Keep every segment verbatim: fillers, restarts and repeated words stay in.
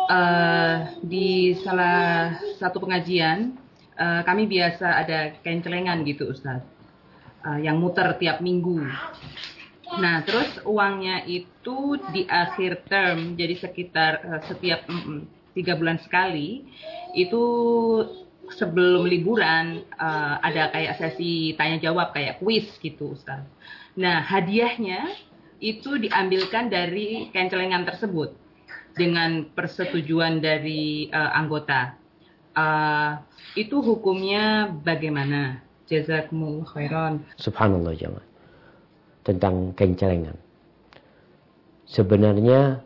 Uh, di salah satu pengajian, uh, kami biasa ada kencelengan gitu Ustaz, uh, yang muter tiap minggu. Nah, terus uangnya itu di akhir term, jadi sekitar uh, setiap mm, tiga bulan sekali, itu sebelum liburan uh, ada kayak sesi tanya jawab, kayak kuis gitu Ustaz. Nah, hadiahnya itu diambilkan dari kencelengan tersebut dengan persetujuan dari uh, anggota. Uh, itu hukumnya bagaimana? Jazakumullah khairan. Subhanallah jemaah. Tentang kencelengan. Sebenarnya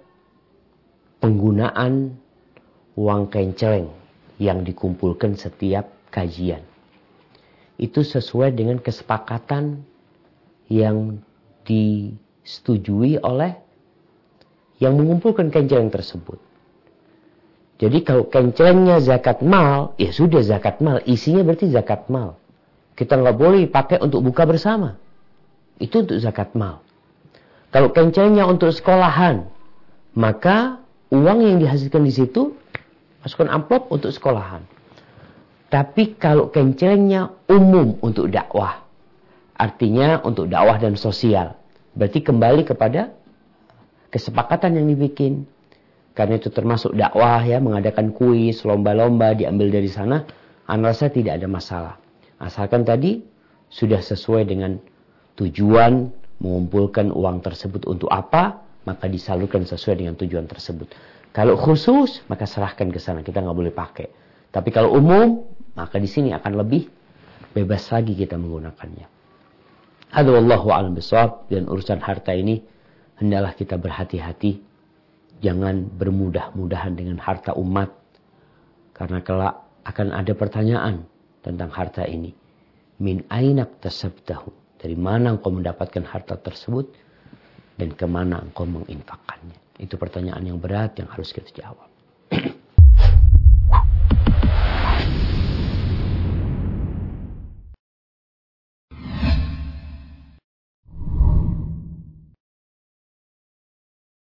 penggunaan uang kenceleng yang dikumpulkan setiap kajian itu sesuai dengan kesepakatan yang disetujui oleh yang mengumpulkan kenceleng tersebut. Jadi kalau kencelengnya zakat mal, ya sudah zakat mal. Isinya berarti zakat mal. Kita nggak boleh pakai untuk buka bersama. Itu untuk zakat mal. Kalau kencelengnya untuk sekolahan, maka uang yang dihasilkan di situ masukkan amplop untuk sekolahan. Tapi kalau kencelengnya umum untuk dakwah, artinya untuk dakwah dan sosial, berarti kembali kepada kesepakatan yang dibikin. Karena itu termasuk dakwah ya, mengadakan kuis, lomba-lomba diambil dari sana, ana rasa tidak ada masalah. Asalkan tadi sudah sesuai dengan tujuan mengumpulkan uang tersebut untuk apa, maka disalurkan sesuai dengan tujuan tersebut. Kalau khusus, maka serahkan ke sana, kita nggak boleh pakai. Tapi kalau umum, maka di sini akan lebih bebas lagi kita menggunakannya. Hadza wallahu a'lam bishawab. Dan urusan harta ini hendaklah kita berhati-hati. Jangan bermudah-mudahan dengan harta umat. Karena kelak akan ada pertanyaan tentang harta ini. Min ainak tasabtahu. Dari mana engkau mendapatkan harta tersebut. Dan kemana engkau menginfakkannya. Itu pertanyaan yang berat yang harus kita jawab.